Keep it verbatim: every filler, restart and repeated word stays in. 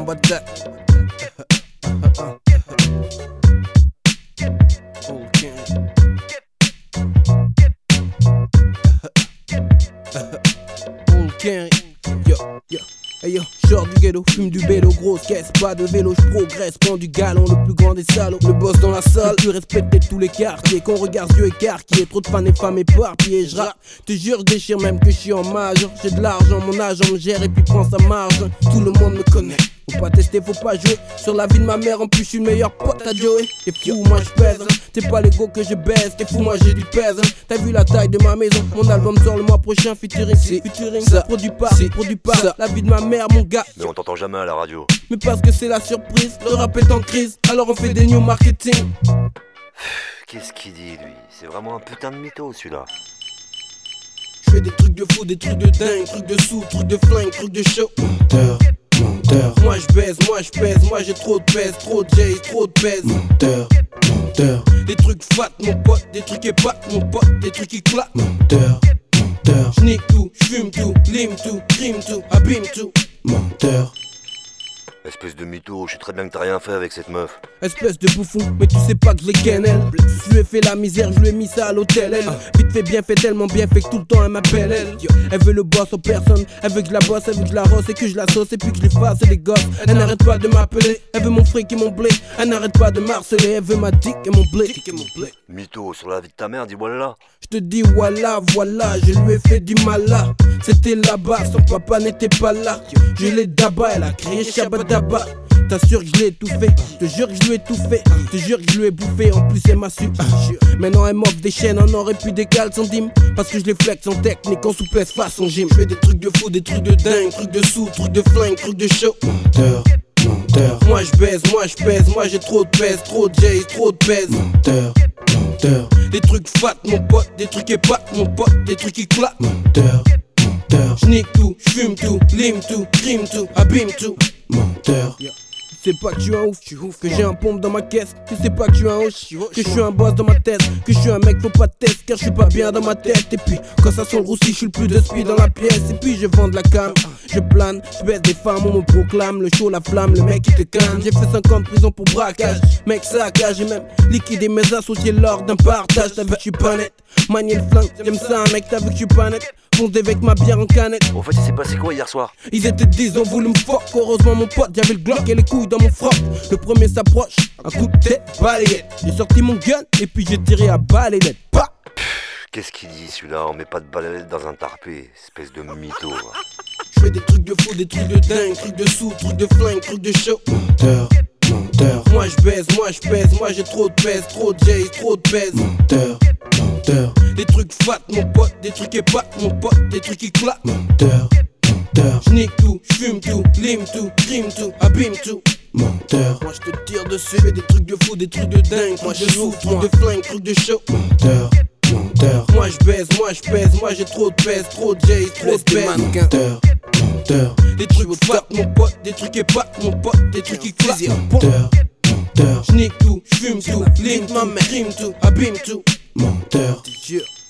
bombe attaque. Yo, yo, hey yo, sors du ghetto, fume du bélo, grosse caisse, pas de vélo, je progresse, prends du galon, le plus grand des salauds, le boss dans la salle, plus respecté de tous les quartiers, qu'on regarde yeux écarquillés, trop de fans et femmes éparpillées, je rappe, te jure, je déchire même que je suis en major, j'ai de l'argent, mon agent me gère et puis prend sa marge, tout le monde me connaît. Faut pas tester, faut pas jouer sur la vie de ma mère, en plus je suis le meilleur pote à Joey. T'es fou, moi je pèse, t'es pas l'ego que je baisse, t'es fou, moi j'ai du pèse. T'as vu la taille de ma maison, mon album sort le mois prochain, featuring, si, featuring, ça, produit pas, si, produit pas, ça. La vie de ma mère, mon gars. Mais on t'entend jamais à la radio. Mais parce que c'est la surprise, le rap est en crise, alors on fait des new marketing. Qu'est-ce qu'il dit lui? C'est vraiment un putain de mytho celui-là. Je fais des trucs de fou, des trucs de dingue, trucs de sous, trucs de flingue, trucs de show. Menteur. Menteur. Moi je baise, moi je pèse, moi j'ai trop de pèse, trop de jazz, trop de pèse. Menteur, menteur. Des trucs fat mon pote, des trucs épates mon pote, des trucs qui claquent. Menteur, menteur. J'nique tout, j'fume tout, lime tout, crime tout, abîme tout. Menteur. Espèce de mytho, je sais très bien que t'as rien fait avec cette meuf. Espèce de bouffon, mais tu sais pas que je l'ai ken elle. Je lui ai fait la misère, je lui ai mis ça à l'hôtel elle. Vite fait bien fait, tellement bien fait que tout le temps elle m'appelle elle. Elle veut le boss en personne, elle veut que je la bosse, elle veut que je la rosse et que je la sauce et puis que je lui fasse des gosses. Elle n'arrête pas de m'appeler, elle veut mon fric et mon blé. Elle n'arrête pas de m'harceler, elle veut ma dick et mon blé. Mytho, sur la vie de ta mère, dis voilà. Je te dis voilà, voilà, je lui ai fait du mal là. C'était là-bas, son papa n'était pas là. Je l'ai d'abat, elle a crié Shabadaba. T'assures que je l'ai tout fait, te jure que je lui ai tout fait, te jure que je lui ai bouffé, en plus elle m'a su. Maintenant elle m'offre des chaînes en or et puis des cales sans dîme. Parce que je les flex en technique, en souplesse façon gym. Je fais des trucs de fou, des trucs de dingue, trucs de sous, trucs de flingue, trucs de show. Menteur, menteur. Moi je baise, moi je pèse, moi j'ai trop de pèse, trop de jazz, trop de pèse. Menteur, menteur. Des trucs fat mon pote, des trucs épates mon pote, des trucs qui claquent. Menteur, menteur. J'nique tout, j'fume tout, lime tout, crime tout, abîme tout. Menteur. Tu sais pas que je suis un ouf, que j'ai un pompe dans ma caisse. Tu sais pas que je suis un hoche, que je suis un boss dans ma tête, que je suis un mec faut pas de test car je suis pas bien dans ma tête. Et puis quand ça sent le roussi, je suis le plus de speed dans la pièce. Et puis je vends de la cam, je plane, je baisse des femmes, on me proclame le show, la flamme, le mec qui te canne. J'ai fait cinq ans de prison pour braquage, mec saccage. J'ai même liquidé mes associés lors d'un partage. T'as vu que je suis pas net, manier le flingue, j'aime ça mec, t'as vu que je suis pas net. Fondé avec ma bière en canette. Au fait il s'est passé quoi hier soir? Ils étaient dix, ont voulu me fuck. Heureusement mon pote, j'avais le Glock et les couilles dans mon froc. Le premier s'approche, un coup de tête, balayette. J'ai sorti mon gun et puis j'ai tiré à balayette. Bah Qu'est-ce qu'il dit celui-là? On met pas de balayette dans un tarpé, espèce de mytho. Je fais des trucs de fou, des trucs de dingue, trucs de sous, trucs de flingue, trucs de show. Menteur, menteur. Moi je baise, moi je pèse, moi j'ai trop de pèse, trop de jazz, trop de pèse. Menteur, menteur. Des trucs fat mon pote, des trucs épates mon pote, des trucs qui claquent. Menteur, menteur. J'nique tout, j'fume tout, lime tout, crime tout, abîme tout. Menteur. Moi je te tire dessus, fais des trucs de fou, des trucs de dingue, moi je souffre, trucs de flingue, trucs de show. Menteur, menteur. Moi je baise, moi je pèse, moi j'ai trop de pèse, trop de jazz, trop de pèse. Menteur, menteur. Des trucs fat mon pote, des trucs épates mon pote, des trucs qui claquent. Menteur, menteur. J'nique tout, j'fume tout, lime tout, crime tout, abîme tout. Menteur.